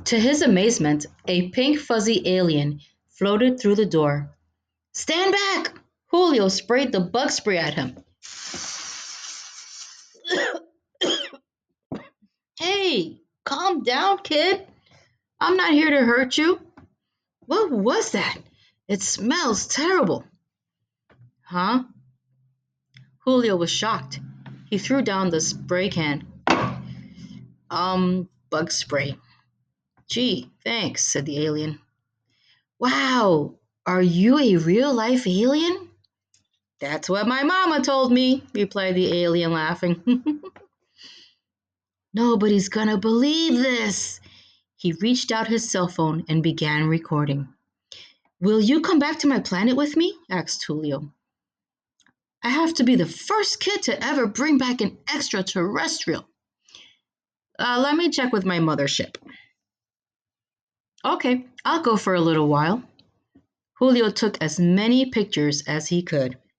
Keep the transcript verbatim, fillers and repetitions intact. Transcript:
To his amazement, a pink fuzzy alien floated through the door. Stand back! Julio sprayed the bug spray at him. Hey, calm down, kid. I'm not here to hurt you. What was that? It smells terrible. Huh? Julio was shocked. He threw down the spray can. Um, bug spray. Gee, thanks, said the alien. Wow, are you a real life alien? That's what my mama told me, replied the alien, laughing. Nobody's gonna believe this. He reached out his cell phone and began recording. Will you come back to my planet with me? Asked Julio. I have to be the first kid to ever bring back an extraterrestrial. Uh, let me check with my mothership. Okay, I'll go for a little while. Julio took as many pictures as he could.